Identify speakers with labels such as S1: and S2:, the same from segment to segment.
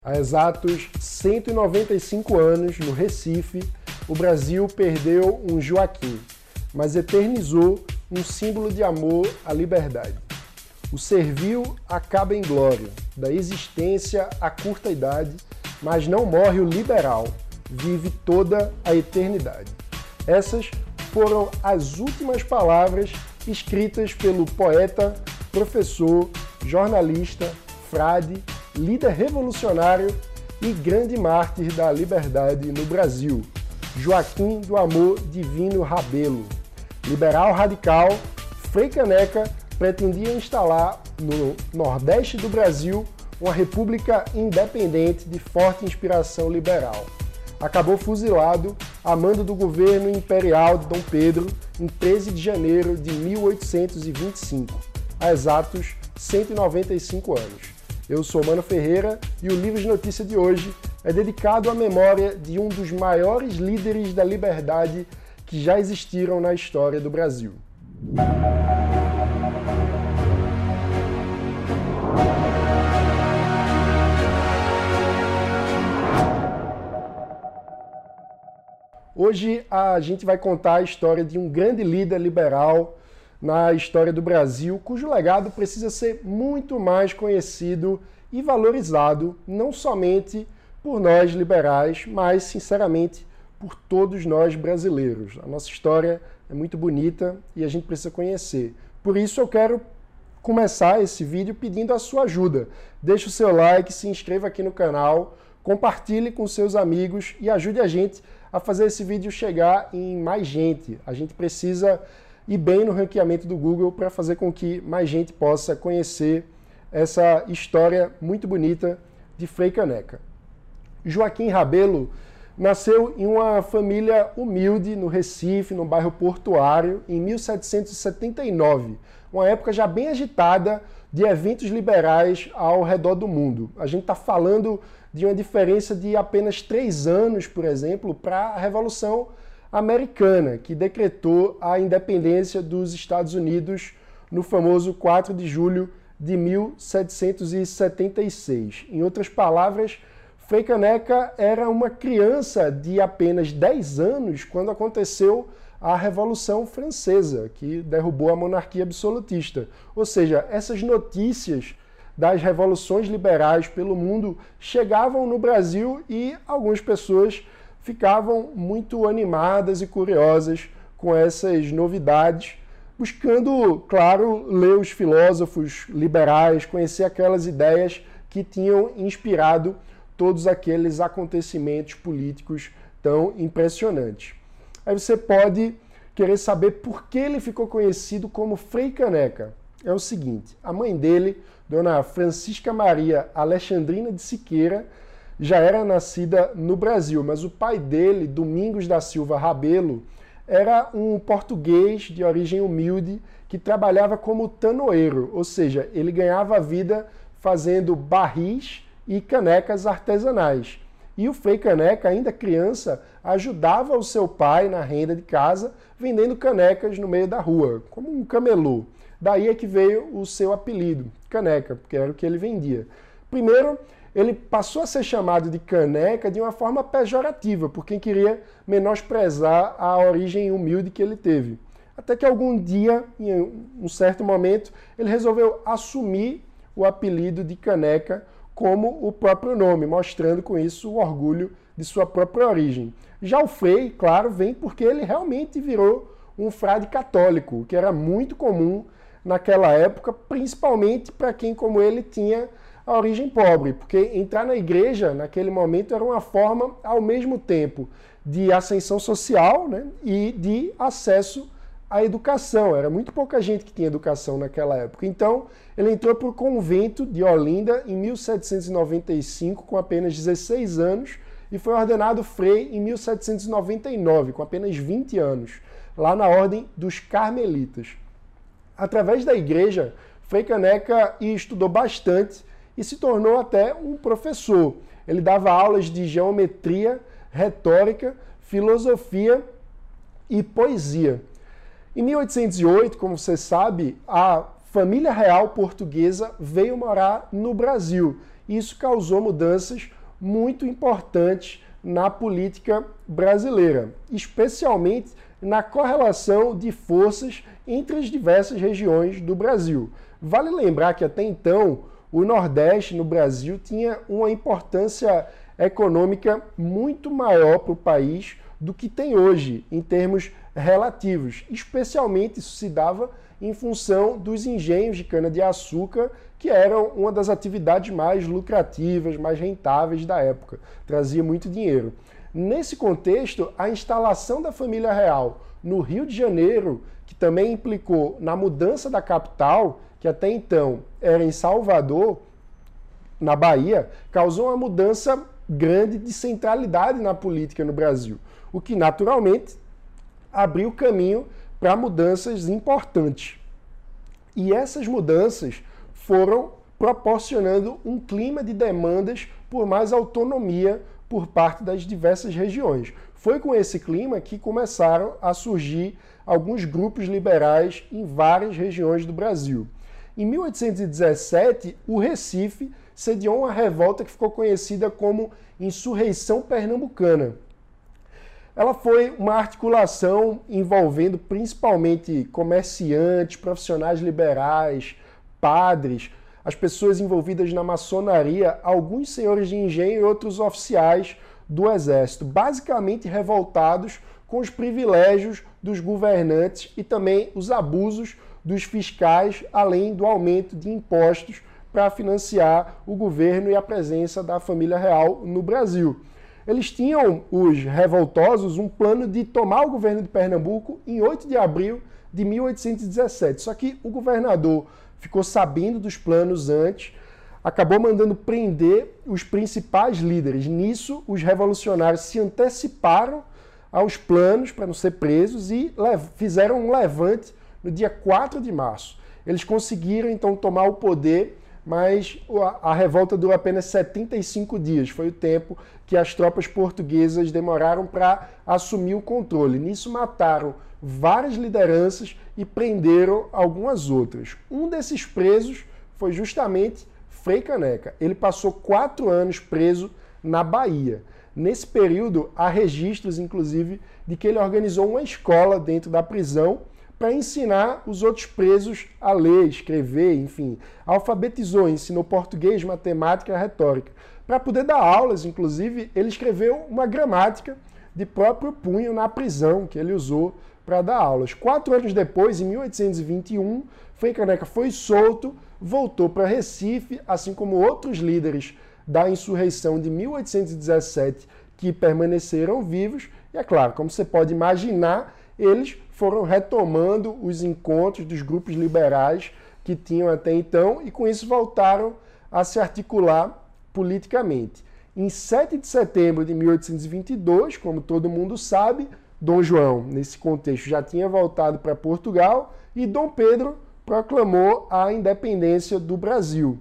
S1: Há exatos 195 anos, no Recife, o Brasil perdeu um Joaquim, mas eternizou um símbolo de amor à liberdade. O servil acaba em glória, da existência a curta idade, mas não morre o liberal, vive toda a eternidade. Essas foram as últimas palavras escritas pelo poeta, professor, jornalista, frade, líder revolucionário e grande mártir da liberdade no Brasil, Joaquim do Amor Divino Rabelo. Liberal radical, Frei Caneca pretendia instalar no Nordeste do Brasil uma república independente de forte inspiração liberal. Acabou fuzilado a mando do governo imperial de Dom Pedro em 13 de janeiro de 1825, há exatos 195 anos. Eu sou Mano Ferreira e o Livro de Notícia de hoje é dedicado à memória de um dos maiores líderes da liberdade que já existiram na história do Brasil. Hoje a gente vai contar a história de um grande líder liberal na história do Brasil, cujo legado precisa ser muito mais conhecido e valorizado, não somente por nós liberais, mas, sinceramente, por todos nós brasileiros. A nossa história é muito bonita e a gente precisa conhecer. Por isso eu quero começar esse vídeo pedindo a sua ajuda. Deixe o seu like, se inscreva aqui no canal, compartilhe com seus amigos e ajude a gente a fazer esse vídeo chegar em mais gente. A gente precisa ir bem no ranqueamento do Google para fazer com que mais gente possa conhecer essa história muito bonita de Frei Caneca. Joaquim Rabelo nasceu em uma família humilde no Recife, no bairro Portuário, em 1779, uma época já bem agitada de eventos liberais ao redor do mundo. A gente está falando de uma diferença de apenas 3 anos, por exemplo, para a Revolução Americana, que decretou a independência dos Estados Unidos no famoso 4 de julho de 1776. Em outras palavras, Frei Caneca era uma criança de apenas 10 anos quando aconteceu a Revolução Francesa, que derrubou a monarquia absolutista. Ou seja, essas notícias das revoluções liberais pelo mundo chegavam no Brasil e algumas pessoas ficavam muito animadas e curiosas com essas novidades, buscando, claro, ler os filósofos liberais, conhecer aquelas ideias que tinham inspirado todos aqueles acontecimentos políticos tão impressionantes. Aí você pode querer saber por que ele ficou conhecido como Frei Caneca. É o seguinte, a mãe dele, Dona Francisca Maria Alexandrina de Siqueira, já era nascida no Brasil, mas o pai dele, Domingos da Silva Rabelo, era um português de origem humilde que trabalhava como tanoeiro, ou seja, ele ganhava a vida fazendo barris e canecas artesanais. E o Frei Caneca, ainda criança, ajudava o seu pai na renda de casa, vendendo canecas no meio da rua, como um camelô. Daí é que veio o seu apelido, Caneca, porque era o que ele vendia. Primeiro, ele passou a ser chamado de Caneca de uma forma pejorativa, por quem queria menosprezar a origem humilde que ele teve. Até que algum dia, em um certo momento, ele resolveu assumir o apelido de Caneca como o próprio nome, mostrando com isso o orgulho de sua própria origem. Já o Frei, claro, vem porque ele realmente virou um frade católico, o que era muito comum naquela época, principalmente para quem, como ele, tinha a origem pobre, porque entrar na igreja naquele momento era uma forma, ao mesmo tempo, de ascensão social, né, e de acesso à educação. Era muito pouca gente que tinha educação naquela época. Então, ele entrou para o convento de Olinda em 1795, com apenas 16 anos, e foi ordenado frei em 1799, com apenas 20 anos, lá na Ordem dos Carmelitas. Através da igreja, Frei Caneca estudou bastante e se tornou até um professor. Ele dava aulas de geometria, retórica, filosofia e poesia. Em 1808, como você sabe, a família real portuguesa veio morar no Brasil e isso causou mudanças muito importantes na política brasileira, especialmente na correlação de forças entre as diversas regiões do Brasil. Vale lembrar que até então o Nordeste no Brasil tinha uma importância econômica muito maior para o país do que tem hoje, em termos relativos. Especialmente isso se dava em função dos engenhos de cana-de-açúcar, que eram uma das atividades mais lucrativas, mais rentáveis da época. Trazia muito dinheiro. Nesse contexto, a instalação da família real no Rio de Janeiro, que também implicou na mudança da capital, que até então era em Salvador, na Bahia, causou uma mudança grande de centralidade na política no Brasil, o que naturalmente abriu caminho para mudanças importantes. E essas mudanças foram proporcionando um clima de demandas por mais autonomia por parte das diversas regiões. Foi com esse clima que começaram a surgir alguns grupos liberais em várias regiões do Brasil. Em 1817, o Recife sediou uma revolta que ficou conhecida como Insurreição Pernambucana. Ela foi uma articulação envolvendo principalmente comerciantes, profissionais liberais, padres, as pessoas envolvidas na maçonaria, alguns senhores de engenho e outros oficiais do exército, basicamente revoltados com os privilégios dos governantes e também os abusos dos fiscais, além do aumento de impostos para financiar o governo e a presença da família real no Brasil. Eles tinham, os revoltosos, um plano de tomar o governo de Pernambuco em 8 de abril de 1817. Só que o governador ficou sabendo dos planos antes, acabou mandando prender os principais líderes. Nisso, os revolucionários se anteciparam aos planos para não ser presos e fizeram um levante no dia 4 de março. Eles conseguiram, então, tomar o poder, mas a revolta durou apenas 75 dias. Foi o tempo que as tropas portuguesas demoraram para assumir o controle. Nisso mataram várias lideranças e prenderam algumas outras. Um desses presos foi justamente Frei Caneca. Ele passou 4 anos preso na Bahia. Nesse período, há registros, inclusive, de que ele organizou uma escola dentro da prisão para ensinar os outros presos a ler, escrever, enfim. Alfabetizou, ensinou português, matemática e retórica. Para poder dar aulas, inclusive, ele escreveu uma gramática de próprio punho na prisão, que ele usou para dar aulas. 4 anos depois, em 1821, Frei Caneca foi solto, voltou para Recife, assim como outros líderes da insurreição de 1817 que permaneceram vivos. E é claro, como você pode imaginar, eles foram retomando os encontros dos grupos liberais que tinham até então e com isso voltaram a se articular politicamente. Em 7 de setembro de 1822, como todo mundo sabe, Dom João, nesse contexto, já tinha voltado para Portugal e Dom Pedro proclamou a independência do Brasil.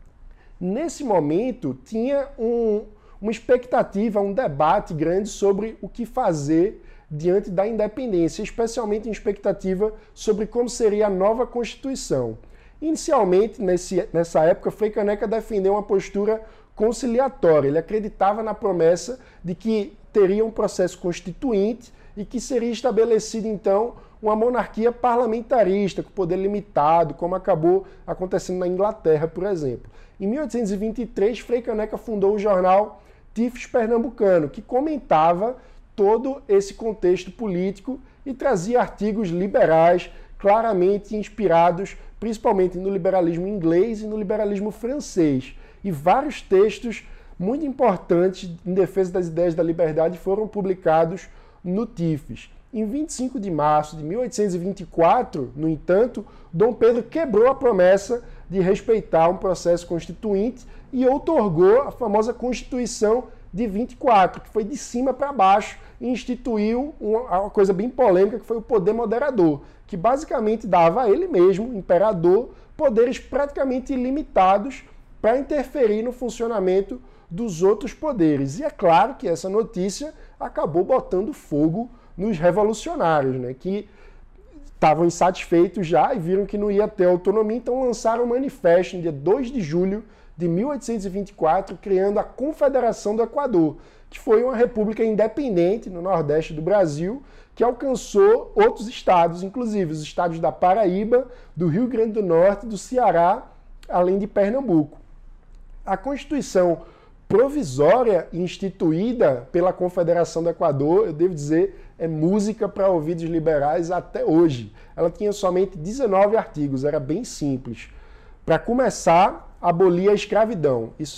S1: Nesse momento, tinha uma expectativa, um debate grande sobre o que fazer diante da independência, especialmente em expectativa sobre como seria a nova Constituição. Inicialmente, nessa época, Frei Caneca defendeu uma postura conciliatória. Ele acreditava na promessa de que teria um processo constituinte e que seria estabelecida, então, uma monarquia parlamentarista, com poder limitado, como acabou acontecendo na Inglaterra, por exemplo. Em 1823, Frei Caneca fundou o jornal Tifes Pernambucano, que comentava todo esse contexto político e trazia artigos liberais, claramente inspirados principalmente no liberalismo inglês e no liberalismo francês. E vários textos muito importantes em defesa das ideias da liberdade foram publicados no Tifes. Em 25 de março de 1824, no entanto, Dom Pedro quebrou a promessa de respeitar um processo constituinte e outorgou a famosa Constituição de 24, que foi de cima para baixo e instituiu uma coisa bem polêmica, que foi o poder moderador, que basicamente dava a ele mesmo, imperador, poderes praticamente ilimitados para interferir no funcionamento dos outros poderes. E é claro que essa notícia acabou botando fogo nos revolucionários, né, que estavam insatisfeitos já e viram que não ia ter autonomia, então lançaram um manifesto no dia 2 de julho de 1824, criando a Confederação do Equador, que foi uma república independente no nordeste do Brasil, que alcançou outros estados, inclusive os estados da Paraíba, do Rio Grande do Norte, do Ceará, além de Pernambuco. A Constituição provisória instituída pela Confederação do Equador, eu devo dizer, é música para ouvidos liberais até hoje. Ela tinha somente 19 artigos, era bem simples. Para começar, abolia a escravidão, isso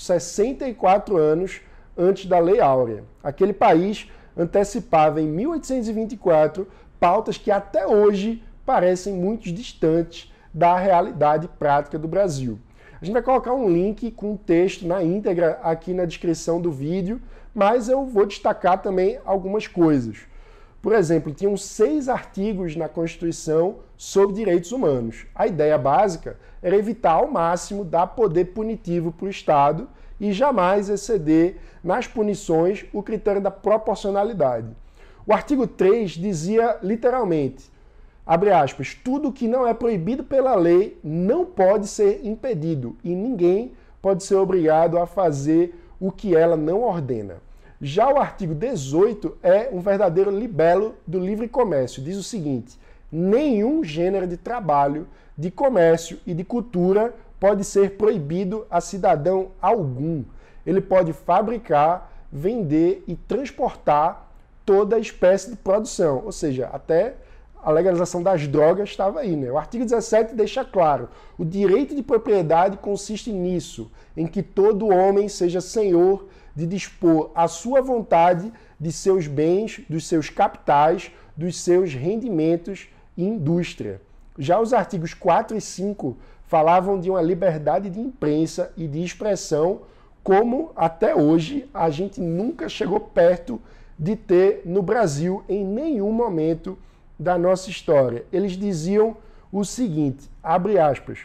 S1: 64 anos antes da Lei Áurea. Aquele país antecipava em 1824 pautas que até hoje parecem muito distantes da realidade prática do Brasil. A gente vai colocar um link com o texto na íntegra aqui na descrição do vídeo, mas eu vou destacar também algumas coisas. Por exemplo, tinham 6 artigos na Constituição sobre direitos humanos. A ideia básica era evitar ao máximo dar poder punitivo para o Estado e jamais exceder nas punições o critério da proporcionalidade. O artigo 3 dizia literalmente, abre aspas, tudo que não é proibido pela lei não pode ser impedido e ninguém pode ser obrigado a fazer o que ela não ordena. Já o artigo 18 é um verdadeiro libelo do livre comércio. Diz o seguinte, nenhum gênero de trabalho, de comércio e de cultura pode ser proibido a cidadão algum. Ele pode fabricar, vender e transportar toda espécie de produção, ou seja, até a legalização das drogas estava aí, né? O artigo 17 deixa claro, o direito de propriedade consiste nisso, em que todo homem seja senhor de dispor à sua vontade de seus bens, dos seus capitais, dos seus rendimentos e indústria. Já os artigos 4 e 5 falavam de uma liberdade de imprensa e de expressão, como até hoje a gente nunca chegou perto de ter no Brasil em nenhum momento da nossa história. Eles diziam o seguinte, abre aspas,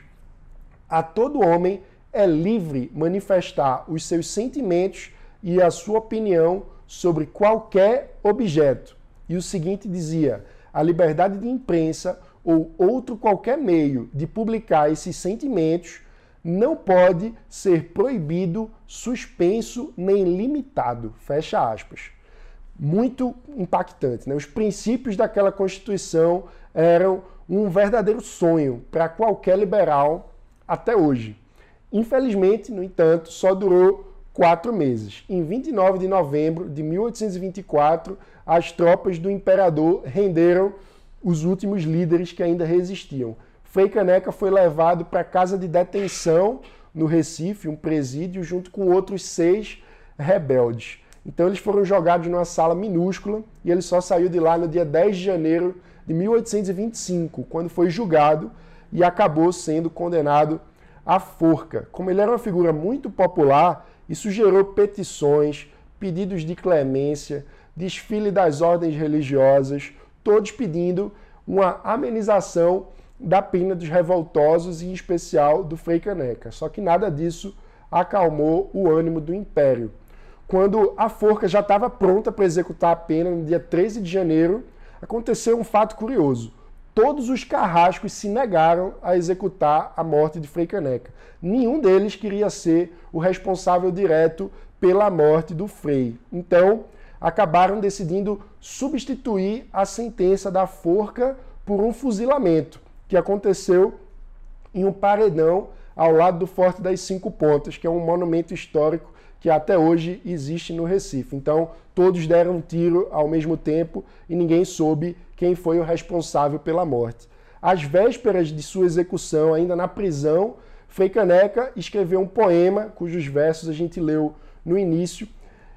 S1: a todo homem é livre manifestar os seus sentimentos e a sua opinião sobre qualquer objeto. E o seguinte dizia, a liberdade de imprensa ou outro qualquer meio de publicar esses sentimentos não pode ser proibido, suspenso nem limitado. Fecha aspas. Muito impactante, né? Os princípios daquela Constituição eram um verdadeiro sonho para qualquer liberal até hoje. Infelizmente, no entanto, só durou 4 meses. Em 29 de novembro de 1824, as tropas do imperador renderam os últimos líderes que ainda resistiam. Frei Caneca foi levado para a casa de detenção no Recife, um presídio, junto com outros 6 rebeldes. Então eles foram jogados numa sala minúscula e ele só saiu de lá no dia 10 de janeiro de 1825, quando foi julgado e acabou sendo condenado à forca. Como ele era uma figura muito popular, isso gerou petições, pedidos de clemência, desfile das ordens religiosas, todos pedindo uma amenização da pena dos revoltosos e, em especial, do Frei Caneca. Só que nada disso acalmou o ânimo do Império. Quando a forca já estava pronta para executar a pena, no dia 13 de janeiro, aconteceu um fato curioso. Todos os carrascos se negaram a executar a morte de Frei Caneca. Nenhum deles queria ser o responsável direto pela morte do Frei. Então, acabaram decidindo substituir a sentença da forca por um fuzilamento, que aconteceu em um paredão ao lado do Forte das 5 Pontas, que é um monumento histórico que até hoje existe no Recife. Então, todos deram um tiro ao mesmo tempo e ninguém soube quem foi o responsável pela morte. Às vésperas de sua execução, ainda na prisão, Frei Caneca escreveu um poema, cujos versos a gente leu no início,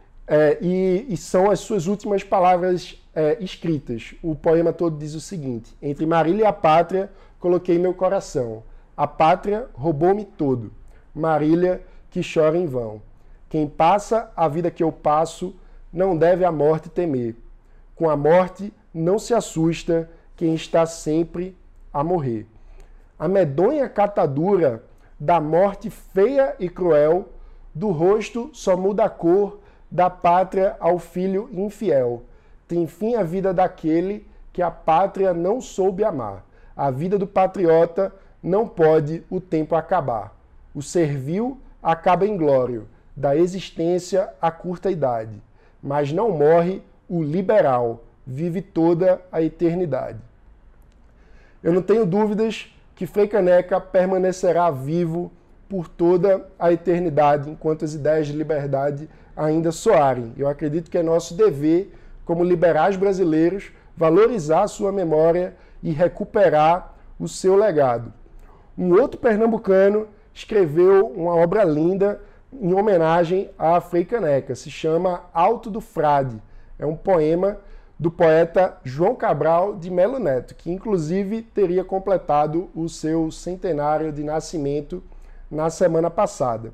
S1: e são as suas últimas palavras escritas. O poema todo diz o seguinte, entre Marília e a pátria, coloquei meu coração. A pátria roubou-me todo. Marília, que chora em vão. Quem passa a vida que eu passo, não deve a morte temer. Com a morte não se assusta quem está sempre a morrer. A medonha catadura da morte feia e cruel, do rosto só muda a cor, da pátria ao filho infiel. Tem fim a vida daquele que a pátria não soube amar. A vida do patriota não pode o tempo acabar. O servil acaba inglório, da existência a curta idade, mas não morre o liberal, vive toda a eternidade. Eu não tenho dúvidas que Frei Caneca permanecerá vivo por toda a eternidade, enquanto as ideias de liberdade ainda soarem. Eu acredito que é nosso dever, como liberais brasileiros, valorizar a sua memória e recuperar o seu legado. Um outro pernambucano escreveu uma obra linda em homenagem a Frei Caneca, se chama Alto do Frade. É um poema do poeta João Cabral de Melo Neto, que inclusive teria completado o seu centenário de nascimento na semana passada.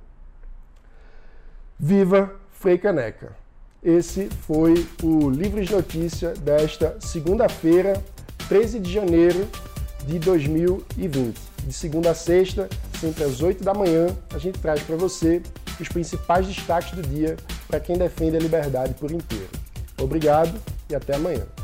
S1: Viva Frei Caneca! Esse foi o Livros de Notícia desta segunda-feira, 13 de janeiro de 2020. De segunda a sexta, sempre às 8 da manhã, a gente traz para você os principais destaques do dia para quem defende a liberdade por inteiro. Obrigado e até amanhã.